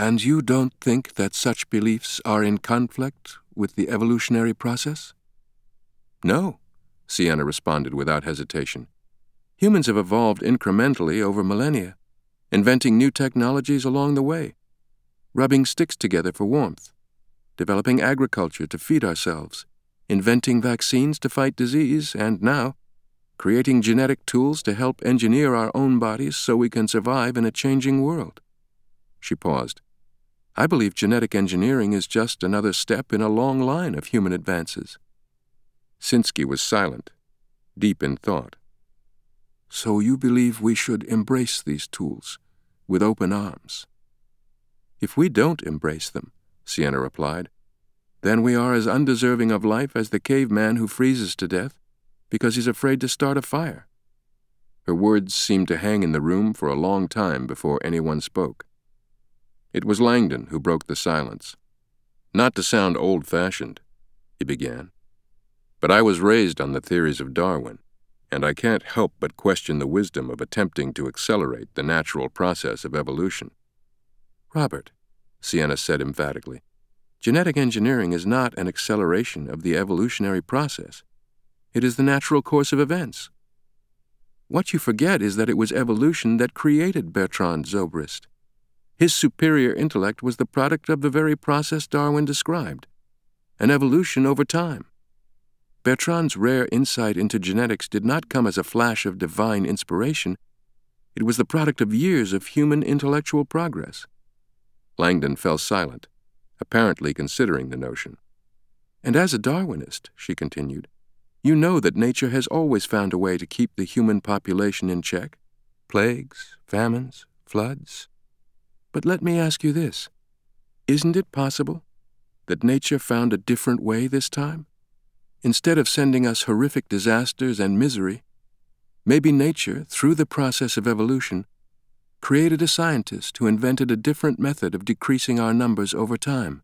And you don't think that such beliefs are in conflict with the evolutionary process? No, Sienna responded without hesitation. Humans have evolved incrementally over millennia, inventing new technologies along the way, rubbing sticks together for warmth, developing agriculture to feed ourselves, inventing vaccines to fight disease, and now, creating genetic tools to help engineer our own bodies so we can survive in a changing world. She paused. I believe genetic engineering is just another step in a long line of human advances. Sinsky was silent, deep in thought. So you believe we should embrace these tools with open arms? If we don't embrace them, Sienna replied, then we are as undeserving of life as the caveman who freezes to death because he's afraid to start a fire. Her words seemed to hang in the room for a long time before anyone spoke. It was Langdon who broke the silence. Not to sound old-fashioned, he began, but I was raised on the theories of Darwin, and I can't help but question the wisdom of attempting to accelerate the natural process of evolution. Robert, Sienna said emphatically, genetic engineering is not an acceleration of the evolutionary process. It is the natural course of events. What you forget is that it was evolution that created Bertrand Zobrist. His superior intellect was the product of the very process Darwin described, an evolution over time. Bertrand's rare insight into genetics did not come as a flash of divine inspiration. It was the product of years of human intellectual progress. Langdon fell silent, apparently considering the notion. And as a Darwinist, she continued, you know that nature has always found a way to keep the human population in check. Plagues, famines, floods. But let me ask you this. Isn't it possible that nature found a different way this time? Instead of sending us horrific disasters and misery, maybe nature, through the process of evolution, created a scientist who invented a different method of decreasing our numbers over time.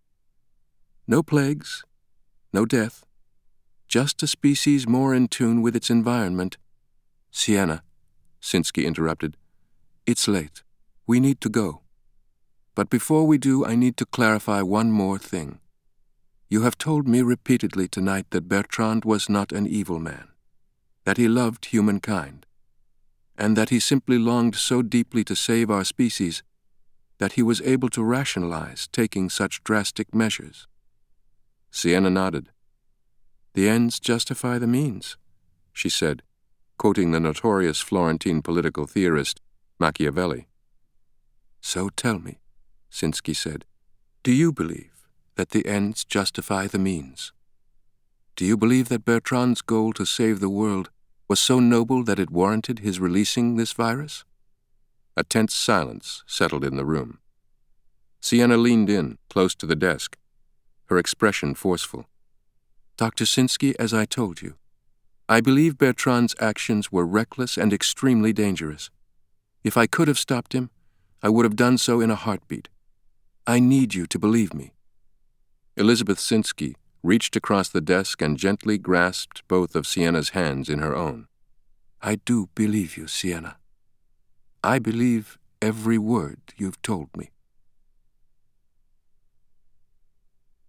No plagues, no death, just a species more in tune with its environment. Sienna, Sinsky interrupted, it's late. We need to go. But before we do, I need to clarify one more thing. You have told me repeatedly tonight that Bertrand was not an evil man, that he loved humankind, and that he simply longed so deeply to save our species that he was able to rationalize taking such drastic measures. Sienna nodded. The ends justify the means, she said, quoting the notorious Florentine political theorist Machiavelli. So tell me, Sinsky said, do you believe that the ends justify the means? Do you believe that Bertrand's goal to save the world was so noble that it warranted his releasing this virus? A tense silence settled in the room. Sienna leaned in, close to the desk, her expression forceful. Dr. Sinsky, as I told you, I believe Bertrand's actions were reckless and extremely dangerous. If I could have stopped him, I would have done so in a heartbeat. I need you to believe me. Elizabeth Sinsky reached across the desk and gently grasped both of Sienna's hands in her own. I do believe you, Sienna. I believe every word you've told me.